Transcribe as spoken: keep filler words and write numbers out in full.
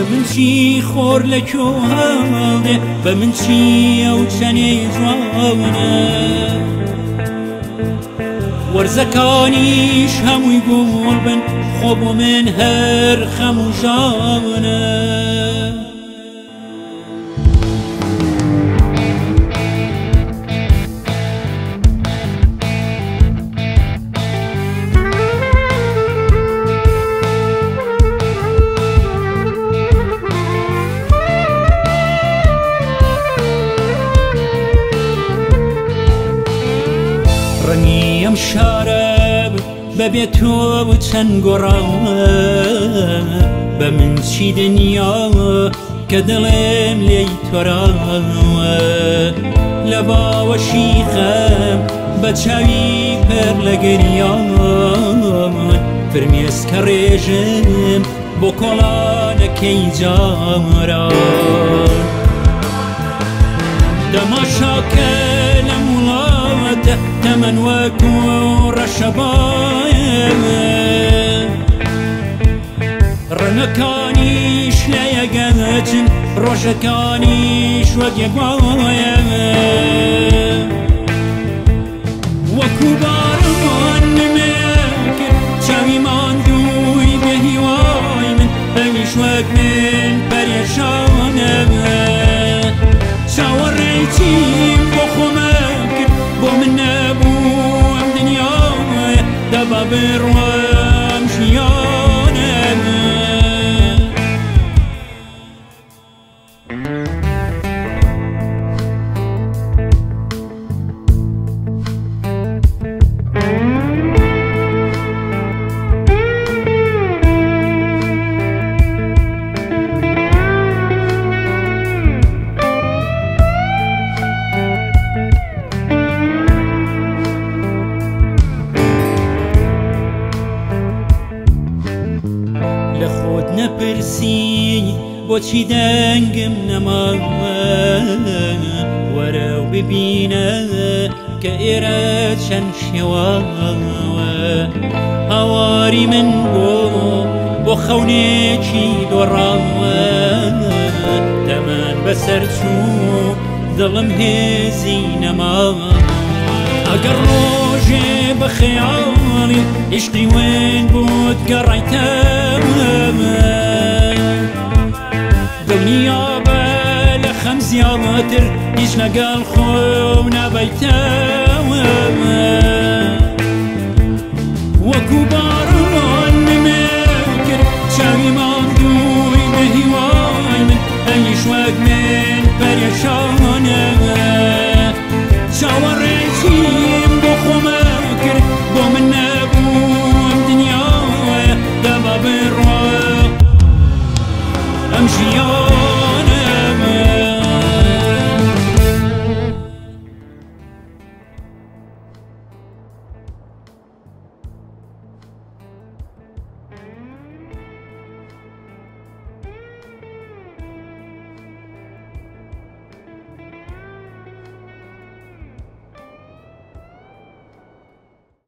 من چی خۆر لە کۆ هەڵدێ بە من چی ئەو چەنێ جوانە وەرزەکانیش هەمووی گوڵ بن خۆ بۆ من هەر خەم و ژانە ڕەنگی ئەم شارە بەبێ تۆ چەند گۆڕاوە بە من چی دنیا کە دڵێم لێی تۆراوە لە باوەشی خەم بە چاوی پەر لە گەریان فرمێسکە ڕێژم بۆ کۆڵانەکەی جاران دەماشاکە لە وڵاتە تەمەن وەکو ڕەشەبایە ڕەنەکانیش لە یەگەچن ڕۆژەکانیش وەک یەکوایە وەکو باران نمێکرد چاوی ماندووی بە هیوای من ئەویش وەک من پەرێشانە چاوەڕێیتیم بۆ خۆمە کرد بۆ من نەبوو ئەم دنیاە دەبا بڕوەم ژیانە لە خۆت نەپرسی بۆچی دەنگم نەماوە وەرە و ببینە کە ئێرە چەند شێواوە هاواری من بۆ بۆ خەونێکی دۆڕاوە دەمان بەسەر چوو دڵم هێزی نەماوە ئەگەر ڕۆژێ بە خەیاڵی عیشقی وێن بۆت گەڕایتەوە دڵنیابە لە خەم زیاتر هیچ لەگەڵ خۆ نابەیتەوە وەکو باران نمێکرد چاوی ماندووی بە هیوای من ئەویش وەک من پەرێشانە چاوەڕێتیم بۆ خۆمە کرد بۆ من نەبوو ئەم دنیاە دەبا بڕوە ئەم ژیان